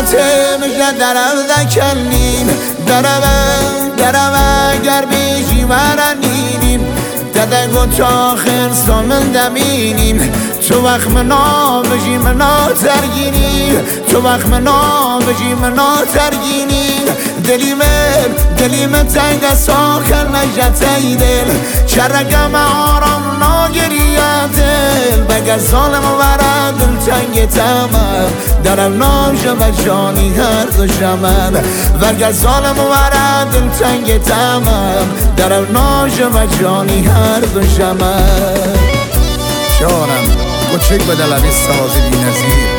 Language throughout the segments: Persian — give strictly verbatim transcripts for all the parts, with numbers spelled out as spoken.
مجد درم دکنیم درم درم اگر بیشی ورنینیم دده گو تا آخر سامن دمینیم تو وقت منا بجی منا ترگینیم تو وقت منا بجی منا ترگینیم دلیم دلیم تنگ ساخر نجت دل چرگم آرام ناگریه دل بگر ظالم ورد دل تنگ تمام درم ناشه و جانی هر دو شمن وگر ظالم ورد دل تنگ تمام درم ناشه و جانی هر دو شمن شانم کوچک به دلوی ساز بی نظیر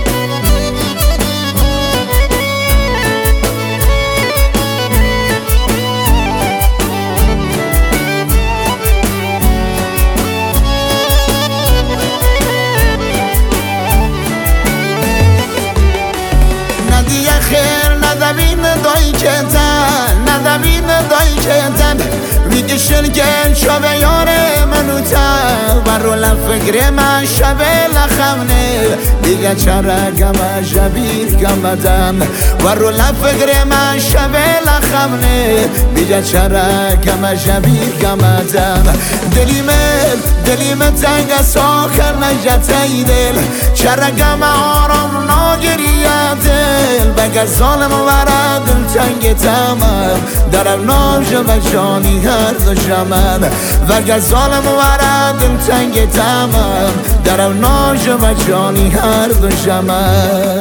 ندیه خیر ندبین دایی که تن ندبین دایی که تن ویگه شلگن شبه یاره منو تن و رو لفکر من شبه لخمنه دیگه چرا گمه جبیر گمدم و رو لفکر من شبه لخمنه دیگه چرا گمه جبیر گمدم دلیم دلیم تنگ ساخر نجت دل چرا گمه آرام ناگریه دل بگر ظالم ورد دل تنگ تمام درم ناشه و جانی هر دو شمن وگر ظالم ورد دل تنگ تمام درم ناشه و جانی هر دو شمن